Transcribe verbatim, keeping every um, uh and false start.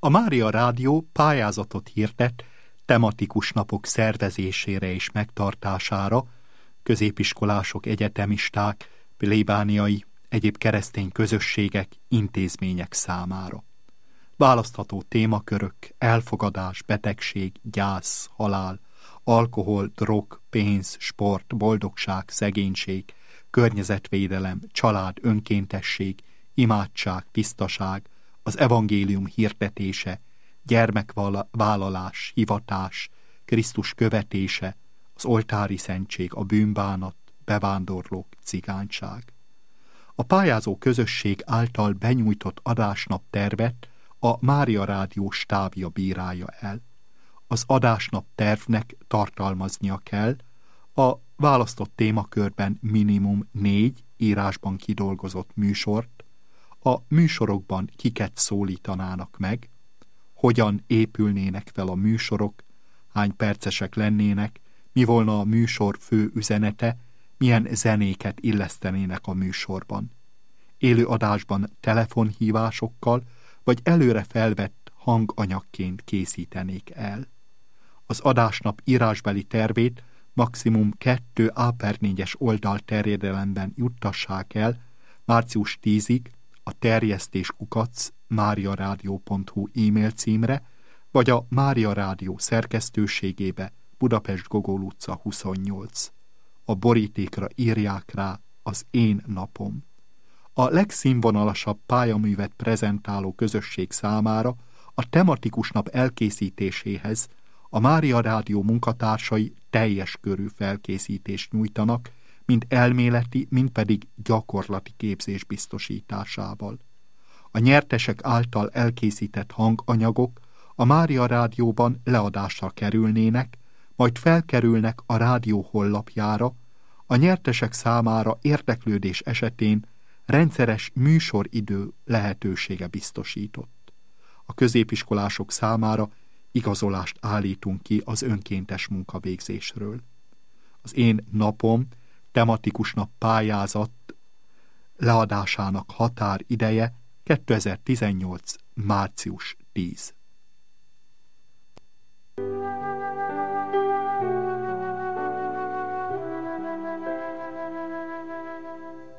A Mária Rádió pályázatot hirdet tematikus napok szervezésére és megtartására, középiskolások, egyetemisták, plébániai, egyéb keresztény közösségek, intézmények számára. Választható témakörök: elfogadás, betegség, gyász, halál, alkohol, drog, pénz, sport, boldogság, szegénység, környezetvédelem, család, önkéntesség, imádság, tisztaság, az evangélium hirdetése, gyermekvállalás, hivatás, Krisztus követése, az oltári szentség, a bűnbánat, bevándorlók, cigányság. A pályázó közösség által benyújtott adásnap tervet a Mária Rádió stábja bírálja el. Az adásnap tervnek tartalmaznia kell a választott témakörben minimum négy írásban kidolgozott műsort, a műsorokban kiket szólítanának meg, hogyan épülnének fel a műsorok, hány percesek lennének, mi volna a műsor fő üzenete, milyen zenéket illesztenének a műsorban. Élő adásban telefonhívásokkal vagy előre felvett hanganyagként készítenék el. Az adásnap írásbeli tervét maximum kettő á per négyes oldal terjedelemben juttassák el március tízig a terjesztés kukac mariaradio pont hu e-mail címre, vagy a Mária Rádió szerkesztőségébe, Budapest Gogol utca huszonnyolc. A borítékra írják rá az én napom. A legszínvonalasabb pályaművet prezentáló közösség számára a tematikus nap elkészítéséhez a Mária Rádió munkatársai teljes körű felkészítést nyújtanak, mind elméleti, mind pedig gyakorlati képzés biztosításával. A nyertesek által elkészített hanganyagok a Mária Rádióban leadásra kerülnének, majd felkerülnek a rádió honlapjára, a nyertesek számára érdeklődés esetén rendszeres műsoridő lehetősége biztosított. A középiskolások számára igazolást állítunk ki az önkéntes munkavégzésről. Az én napom tematikus nap pályázat leadásának határideje kétezer-tizennyolc. március tíz.